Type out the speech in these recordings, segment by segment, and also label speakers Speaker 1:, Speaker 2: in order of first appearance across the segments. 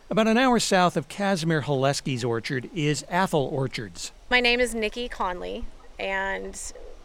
Speaker 1: About an hour south of Casimir Haleski's orchard is Athol Orchards.
Speaker 2: My name is Nikki Conley, and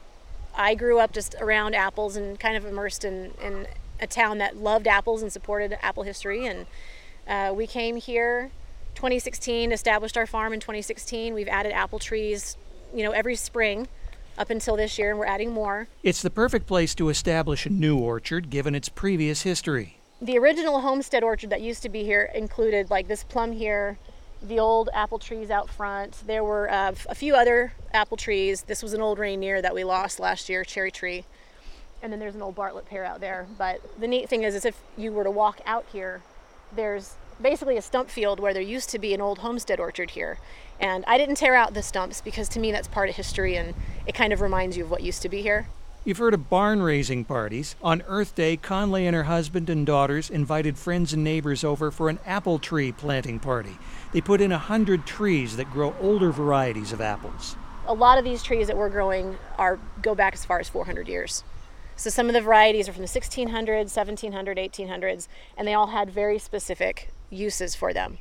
Speaker 2: I grew up just around apples and kind of immersed in a town that loved apples and supported apple history. And we came here 2016, established our farm in 2016. We've added apple trees, every spring up until this year, and we're adding more.
Speaker 1: It's the perfect place to establish a new orchard given its previous history.
Speaker 2: The original homestead orchard that used to be here included like this plum here, the old apple trees out front. There were a few other apple trees. This was an old Rainier that we lost last year, cherry tree. And then there's an old Bartlett pear out there. But the neat thing is if you were to walk out here, there's basically a stump field where there used to be an old homestead orchard here. And I didn't tear out the stumps because to me that's part of history and it kind of reminds you of what used to be here.
Speaker 1: You've heard of barn raising parties. On Earth Day, Conley and her husband and daughters invited friends and neighbors over for an apple tree planting party. They put in 100 trees that grow older varieties of apples.
Speaker 2: A lot of these trees that we're growing go back as far as 400 years. So some of the varieties are from the 1600s, 1700s, 1800s, and they all had very specific uses for them.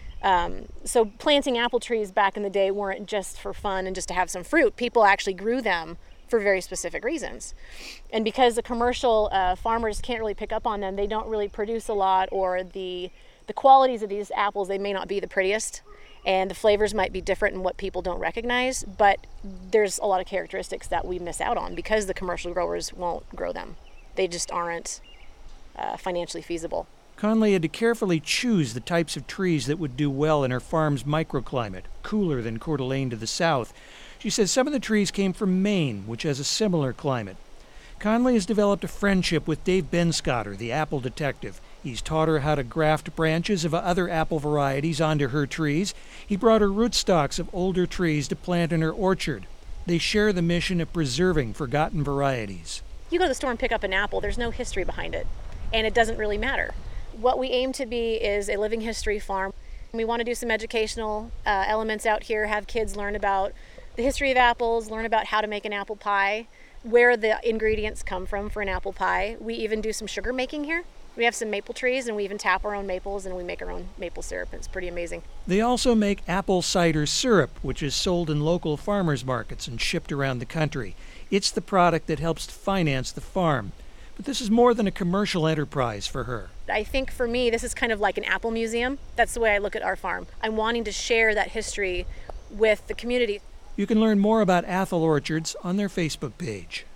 Speaker 2: So planting apple trees back in the day weren't just for fun and just to have some fruit. People actually grew them for very specific reasons. And because the commercial farmers can't really pick up on them, they don't really produce a lot, or the qualities of these apples, they may not be the prettiest, and the flavors might be different in what people don't recognize, but there's a lot of characteristics that we miss out on because the commercial growers won't grow them. They just aren't financially feasible.
Speaker 1: Conley had to carefully choose the types of trees that would do well in her farm's microclimate, cooler than Coeur d'Alene to the south. She says some of the trees came from Maine, which has a similar climate. Conley has developed a friendship with Dave Benscotter, the apple detective. He's taught her how to graft branches of other apple varieties onto her trees. He brought her rootstocks of older trees to plant in her orchard. They share the mission of preserving forgotten varieties.
Speaker 2: You go to the store and pick up an apple, there's no history behind it, and it doesn't really matter. What we aim to be is a living history farm. We want to do some educational elements out here, have kids learn about the history of apples, learn about how to make an apple pie, where the ingredients come from for an apple pie. We even do some sugar making here. We have some maple trees, and we even tap our own maples, and we make our own maple syrup. It's pretty amazing.
Speaker 1: They also make apple cider syrup, which is sold in local farmers markets and shipped around the country. It's the product that helps to finance the farm. But this is more than a commercial enterprise for her.
Speaker 2: I think for me, this is kind of like an apple museum. That's the way I look at our farm. I'm wanting to share that history with the community.
Speaker 1: You can learn more about Athol Orchards on their Facebook page.